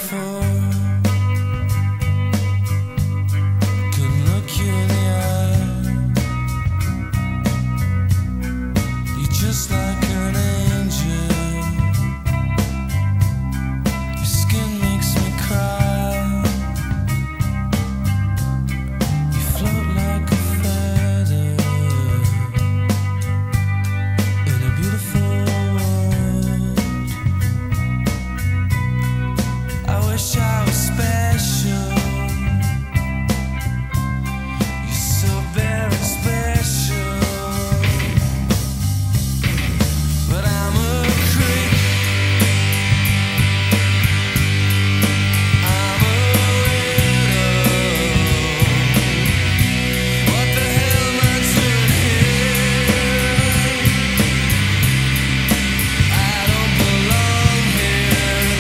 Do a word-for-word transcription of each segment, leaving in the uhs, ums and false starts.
before. Couldn't look you in the eye. You're just like an angel. Your skin makes me cry. You float like a feather in a beautiful world. I wish I was special. You're so very special. But I'm a creep. I'm a weirdo. What the hell am I doing here? I don't belong here.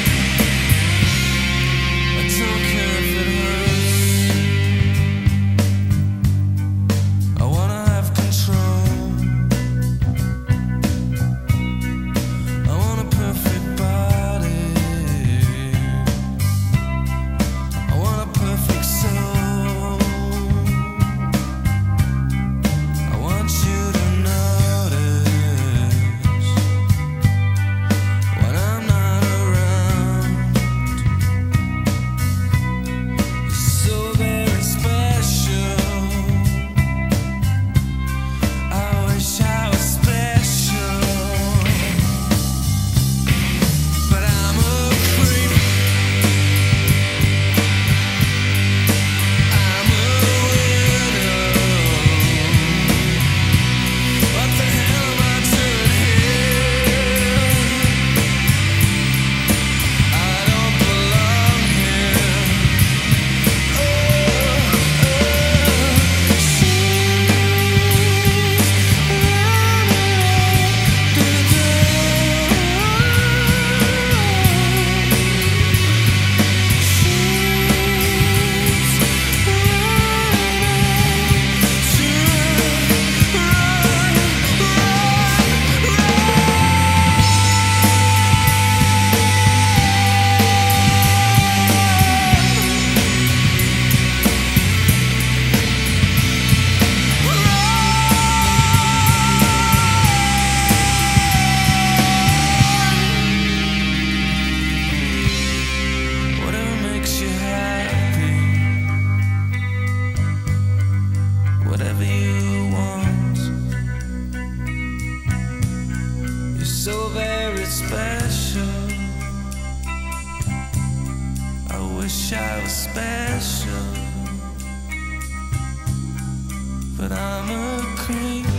I don't care if it hurts. I wanna have control. I want a perfect body. I want a perfect soul. I want you to notice when I'm not around. You're so very special. I wish I was special. But I'm a creep. I'm a weirdo. What the hell am I doing here? I don't belong here. Oh, oh, whatever makes you happy, whatever you want. You're so very special. I wish I was special, but I'm a creep.